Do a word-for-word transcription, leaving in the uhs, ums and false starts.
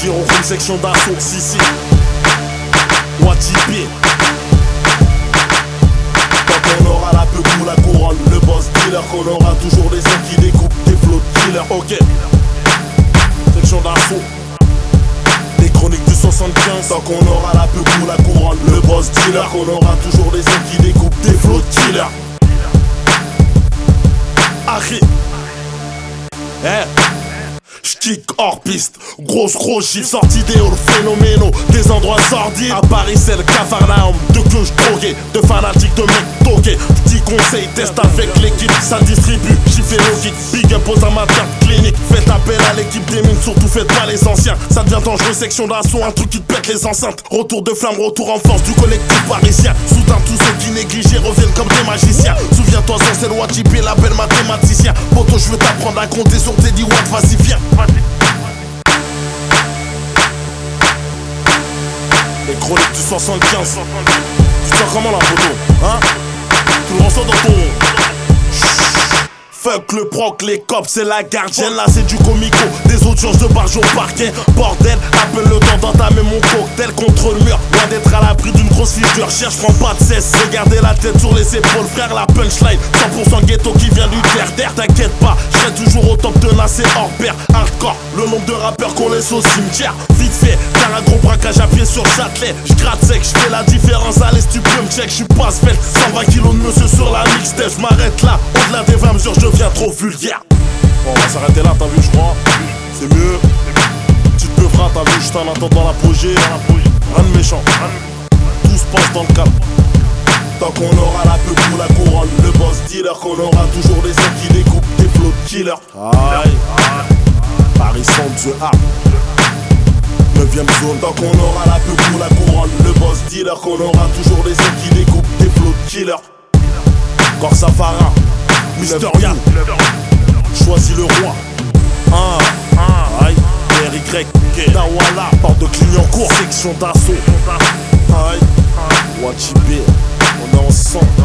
Gyrophone section d'assaut, si si Watibé. Tant qu'on aura la peuple ou la couronne, le boss dealer, qu'on aura toujours des hommes qui découpent des flots de killer. Ok, section d'assaut, les chroniques du soixante-quinze. Tant qu'on aura la peuple ou la couronne, le boss dealer, qu'on aura toujours des hommes qui découpent des flots de killer. Harry, eh, j'kick hors piste, grosse grosse chiffre, sortie des halls phénoménaux, des endroits sordides. À Paris c'est le Capharnaüm, de queues drogués, de fanatiques, de mecs toqués. Petit conseil, test avec l'équipe, ça distribue, chiffre et logique. Big up aux amateurs cliniques, faites appel à l'équipe des mines, surtout faites pas les anciens. Ça devient dangereux, section d'assaut, un truc qui te pète les enceintes. Retour de flamme, retour en force du collectif parisien. Soudain tous ceux qui négligeaient reviennent comme des magiciens. Souviens-toi sans c'est le Watibé, la belle mathématicien. Poto, je veux t'apprendre à compter sur tes dix watts, vas-y viens. Les chroniques du soixante-quinze. Tu sens comment la photo, hein? Tu le ressens dans ton... Fuck le proc, les cops, c'est la gardienne. Là c'est du comico, des audiences de barge au parquet. Bordel, appelle le temps d'entamer mon cocktail contre le mur. Loin d'être à l'abri d'une grosse fiche de recherche, prends pas de cesse. Regardez la tête sur les épaules, frère, la punchline cent pour cent ghetto qui vient du terre-terre. T'inquiète pas, je serai toujours au top de Nassé hors pair. Hardcore, le nombre de rappeurs qu'on laisse au cimetière. Vite fait, car un gros braquage à pied sur Châtelet. J'gratte sec, j'fais la différence, allez si tu peux me check. J'suis pas svelte, cent vingt kilos de monsieur sur la mixtape. J'm'arrête là, au-delà des vingt mesures, je deviens trop vulgaire. Bon, on va s'arrêter là, t'as vu, je crois. C'est mieux. Petite peuvra, t'as vu, juste en attendant l'apogée. Rien de méchant. Tout se passe dans le calme. Tant qu'on aura la peuple ou la couronne, le boss dealer, qu'on aura toujours des hommes qui découpent des flots de killer. Aïe, Paris Centre, The Hard. neuvième zone. Tant qu'on aura la peuple ou la couronne, le boss dealer, qu'on aura toujours des hommes qui découpent des flots de killer. Corsa Farah, Mister Yann, choisis le roi. Un, un, aïe, R Y, Dawala, porte de Clignancourt, section d'assaut. Aïe, Watibé, on est ensemble.